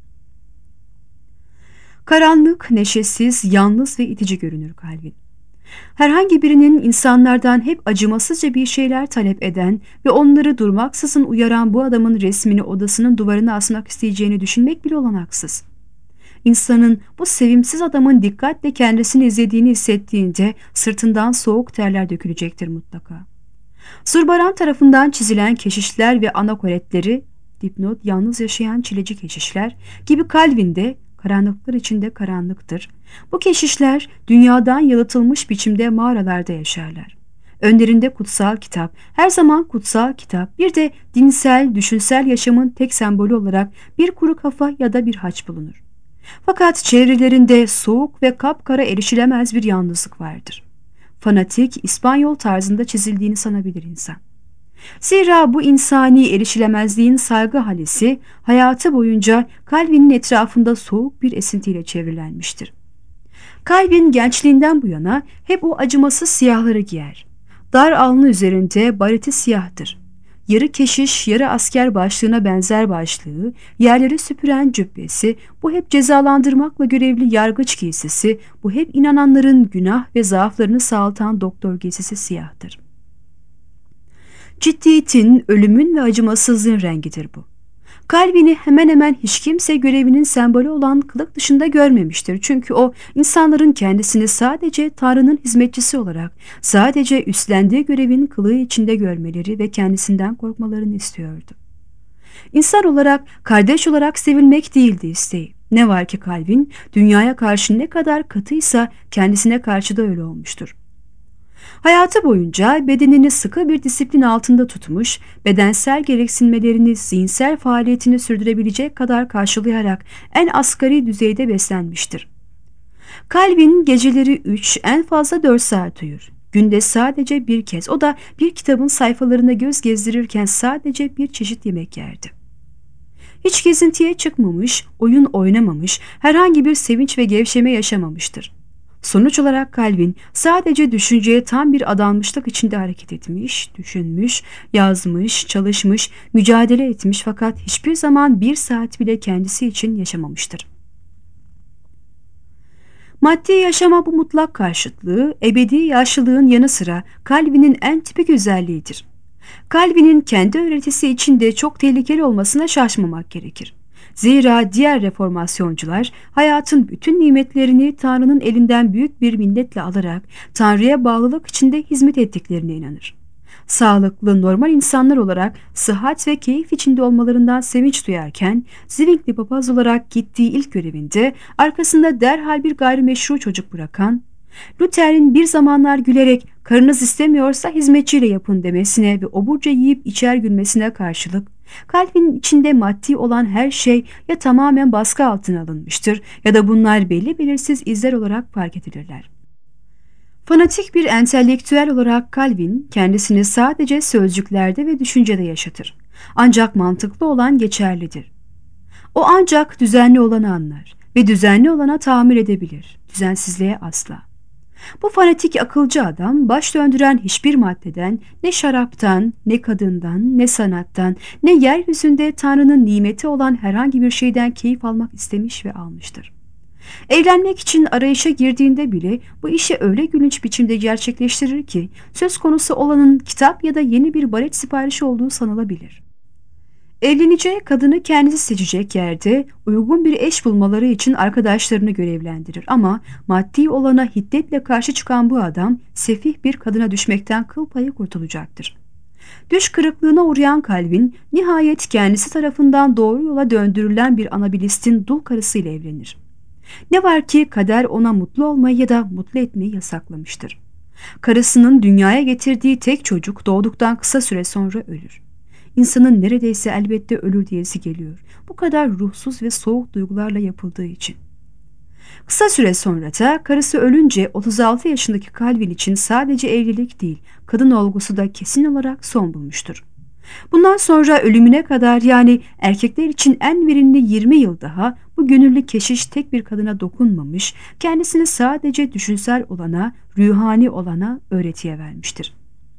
Karanlık, neşesiz, yalnız ve itici görünür Calvin. Herhangi birinin insanlardan hep acımasızca bir şeyler talep eden ve onları durmaksızın uyaran bu adamın resmini odasının duvarına asmak isteyeceğini düşünmek bile olanaksız. İnsanın bu sevimsiz adamın dikkatle kendisini izlediğini hissettiğinde sırtından soğuk terler dökülecektir mutlaka. Zurbaran tarafından çizilen keşişler ve anakoretleri dipnot yalnız yaşayan çileci keşişler gibi Calvin de karanlıklar içinde karanlıktır. Bu keşişler dünyadan yalıtılmış biçimde mağaralarda yaşarlar. Önlerinde kutsal kitap, her zaman kutsal kitap, bir de dinsel, düşünsel yaşamın tek sembolü olarak bir kuru kafa ya da bir haç bulunur. Fakat çevrelerinde soğuk ve kapkara erişilemez bir yalnızlık vardır. Fanatik, İspanyol tarzında çizildiğini sanabilir insan. Zira bu insani erişilemezliğin saygı halisi hayatı boyunca Calvin'in etrafında soğuk bir esintiyle çevrilenmiştir. Calvin gençliğinden bu yana hep o acımasız siyahları giyer. Dar alnı üzerinde bareti siyahtır. Yarı keşiş, yarı asker başlığına benzer başlığı, yerleri süpüren cübbesi, bu hep cezalandırmakla görevli yargıç giysisi, bu hep inananların günah ve zaaflarını sağaltan doktor giysisi siyahtır. Ciddiyetin, ölümün ve acımasızlığın rengidir bu. Calvin'i hemen hemen hiç kimse görevinin sembolü olan kılık dışında görmemiştir. Çünkü o insanların kendisini sadece Tanrı'nın hizmetçisi olarak, sadece üstlendiği görevin kılığı içinde görmeleri ve kendisinden korkmalarını istiyordu. İnsan olarak, kardeş olarak sevilmek değildi isteği. Ne var ki Calvin, dünyaya karşı ne kadar katıysa kendisine karşı da öyle olmuştur. Hayatı boyunca bedenini sıkı bir disiplin altında tutmuş, bedensel gereksinmelerini, zihinsel faaliyetini sürdürebilecek kadar karşılayarak en asgari düzeyde beslenmiştir. Calvin geceleri üç, en fazla dört saat uyur. Günde sadece bir kez, o da bir kitabın sayfalarına göz gezdirirken sadece bir çeşit yemek yerdi. Hiç gezintiye çıkmamış, oyun oynamamış, herhangi bir sevinç ve gevşeme yaşamamıştır. Sonuç olarak Calvin sadece düşünceye tam bir adanmışlık içinde hareket etmiş, düşünmüş, yazmış, çalışmış, mücadele etmiş fakat hiçbir zaman bir saat bile kendisi için yaşamamıştır. Maddi yaşama bu mutlak karşıtlığı, ebedi yaşlılığın yanı sıra Calvin'in en tipik özelliğidir. Calvin'in kendi öğretisi içinde çok tehlikeli olmasına şaşmamak gerekir. Zira diğer reformasyoncular hayatın bütün nimetlerini Tanrı'nın elinden büyük bir minnetle alarak Tanrı'ya bağlılık içinde hizmet ettiklerine inanır. Sağlıklı, normal insanlar olarak sıhhat ve keyif içinde olmalarından sevinç duyarken, Zwingli papaz olarak gittiği ilk görevinde arkasında derhal bir gayrimeşru çocuk bırakan, Luther'in bir zamanlar gülerek karınız istemiyorsa hizmetçiyle yapın demesine ve oburca yiyip içer gülmesine karşılık, Calvin'in içinde maddi olan her şey ya tamamen baskı altına alınmıştır ya da bunlar belli belirsiz izler olarak fark edilirler. Fanatik bir entelektüel olarak Calvin kendisini sadece sözcüklerde ve düşüncede yaşatır. Ancak mantıklı olan geçerlidir. O ancak düzenli olanı anlar ve düzenli olana tahammül edebilir, düzensizliğe asla. Bu fanatik akılcı adam baş döndüren hiçbir maddeden, ne şaraptan, ne kadından, ne sanattan, ne yeryüzünde Tanrı'nın nimeti olan herhangi bir şeyden keyif almak istemiş ve almıştır. Evlenmek için arayışa girdiğinde bile bu işi öyle gülünç biçimde gerçekleştirir ki söz konusu olanın kitap ya da yeni bir baret siparişi olduğu sanılabilir. Evleneceği kadını kendisi seçecek yerde uygun bir eş bulmaları için arkadaşlarını görevlendirir ama maddi olana hiddetle karşı çıkan bu adam sefih bir kadına düşmekten kıl payı kurtulacaktır. Düş kırıklığına uğrayan Calvin nihayet kendisi tarafından doğru yola döndürülen bir anabilistin dul karısıyla evlenir. Ne var ki kader ona mutlu olmayı ya da mutlu etmeyi yasaklamıştır. Karısının dünyaya getirdiği tek çocuk doğduktan kısa süre sonra ölür. İnsanın neredeyse elbette ölür diyesi geliyor. Bu kadar ruhsuz ve soğuk duygularla yapıldığı için. Kısa süre sonra da karısı ölünce otuz altı yaşındaki Calvin için sadece evlilik değil, kadın olgusu da kesin olarak son bulmuştur. Bundan sonra ölümüne kadar, yani erkekler için en verimli yirmi yıl daha bu gönüllü keşiş tek bir kadına dokunmamış, kendisini sadece düşünsel olana, ruhani olana öğretiye vermiştir.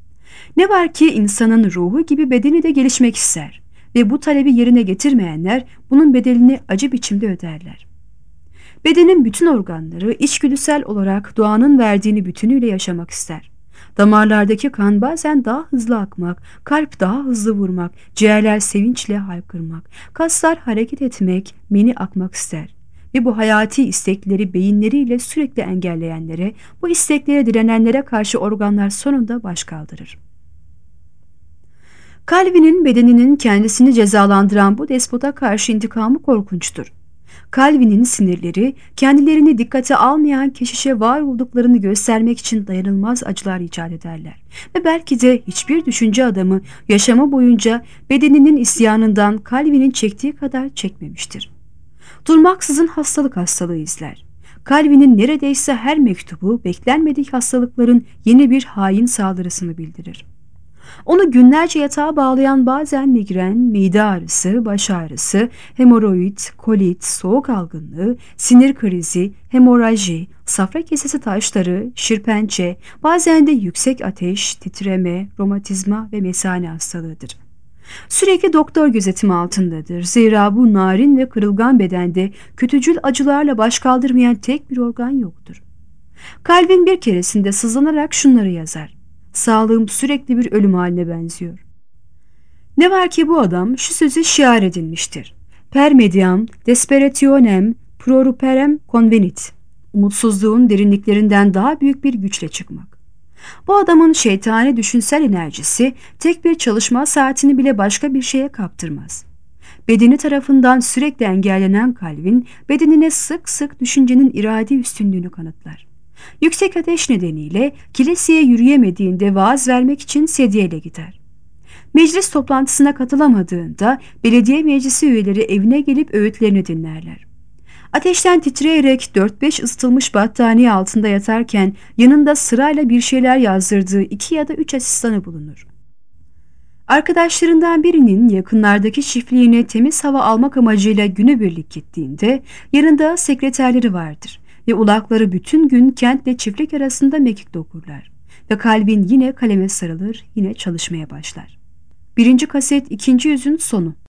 Ne var ki insanın ruhu gibi bedeni de gelişmek ister ve bu talebi yerine getirmeyenler bunun bedelini acı biçimde öderler. Bedenin bütün organları içgüdüsel olarak doğanın verdiğini bütünüyle yaşamak ister. Damarlardaki kan bazen daha hızlı akmak, kalp daha hızlı vurmak, ciğerler sevinçle haykırmak, kaslar hareket etmek, meni akmak ister. Ve bu hayati istekleri beyinleriyle sürekli engelleyenlere, bu isteklere direnenlere karşı organlar sonunda baş kaldırır. Calvin'in bedeninin kendisini cezalandıran bu despota karşı intikamı korkunçtur. Calvin'in sinirleri kendilerini dikkate almayan keşişe var olduklarını göstermek için dayanılmaz acılar icat ederler. Ve belki de hiçbir düşünce adamı yaşamı boyunca bedeninin isyanından Calvin'in çektiği kadar çekmemiştir. Durmaksızın hastalık hastalığı izler. Calvin'in neredeyse her mektubu beklenmedik hastalıkların yeni bir hain saldırısını bildirir. Onu günlerce yatağa bağlayan bazen migren, mide ağrısı, baş ağrısı, hemoroid, kolit, soğuk algınlığı, sinir krizi, hemoraji, safra kesesi taşları, şirpençe, bazen de yüksek ateş, titreme, romatizma ve mesane hastalığıdır. Sürekli doktor gözetimi altındadır. Zira bu narin ve kırılgan bedende kötücül acılarla baş kaldırmayan tek bir organ yoktur. Calvin bir keresinde sızlanarak şunları yazar: "Sağlığım sürekli bir ölüm haline benziyor." Ne var ki bu adam şu sözü şiar edinmiştir: "Per mediam desperationem proruperem convenit." Umutsuzluğun derinliklerinden daha büyük bir güçle çıkmak. Bu adamın şeytani düşünsel enerjisi tek bir çalışma saatini bile başka bir şeye kaptırmaz. Bedeni tarafından sürekli engellenen Calvin, bedenine sık sık düşüncenin iradi üstünlüğünü kanıtlar. Yüksek ateş nedeniyle kiliseye yürüyemediğinde vaaz vermek için sedyeyle gider. Meclis toplantısına katılamadığında belediye meclisi üyeleri evine gelip öğütlerini dinlerler. Ateşten titreyerek dört beş ısıtılmış battaniye altında yatarken yanında sırayla bir şeyler yazdırdığı iki ya da üç asistanı bulunur. Arkadaşlarından birinin yakınlardaki çiftliğine temiz hava almak amacıyla günübirlik gittiğinde yanında sekreterleri vardır ve ulakları bütün gün kentle çiftlik arasında mekik dokurlar ve Calvin yine kaleme sarılır, yine çalışmaya başlar. Birinci kaset, ikinci yüzün sonu.